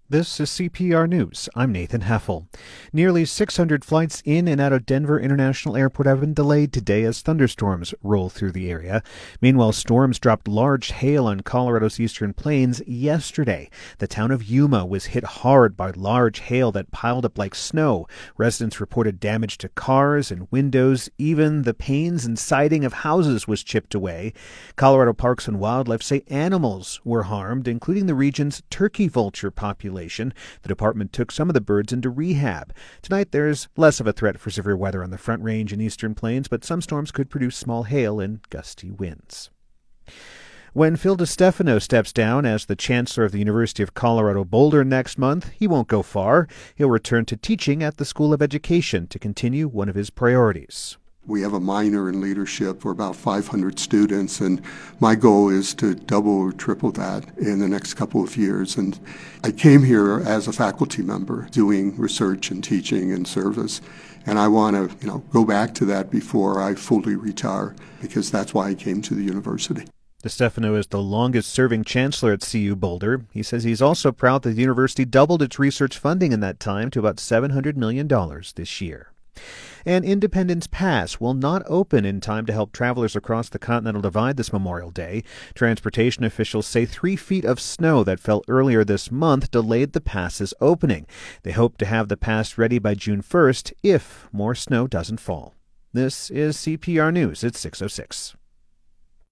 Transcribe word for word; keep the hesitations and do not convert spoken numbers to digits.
This is C P R News. I'm Nathan Heffel. Nearly six hundred flights in and out of Denver International Airport have been delayed today as thunderstorms roll through the area. Meanwhile, storms dropped large hail on Colorado's eastern plains yesterday. The town of Yuma was hit hard by large hail that piled up like snow. Residents reported damage to cars and windows. Even the panes and siding of houses was chipped away. Colorado Parks and Wildlife say animals were harmed, including the region's turkey vulture population. The department took some of the birds into rehab. Tonight, there's less of a threat for severe weather on the Front Range and Eastern Plains, but some storms could produce small hail and gusty winds. When Phil DeStefano steps down as the Chancellor of the University of Colorado Boulder next month, he won't go far. He'll return to teaching at the School of Education to continue one of his priorities. We have a minor in leadership for about five hundred students, and my goal is to double or triple that in the next couple of years. And I came here as a faculty member doing research and teaching and service, and I want to, you know, go back to that before I fully retire, because that's why I came to the university. DeStefano is the longest-serving chancellor at C U Boulder. He says he's also proud that the university doubled its research funding in that time to about seven hundred million dollars this year. And Independence Pass will not open in time to help travelers across the Continental Divide this Memorial Day. Transportation officials say three feet of snow that fell earlier this month delayed the pass's opening. They hope to have the pass ready by June first if more snow doesn't fall. This is C P R News at six oh six.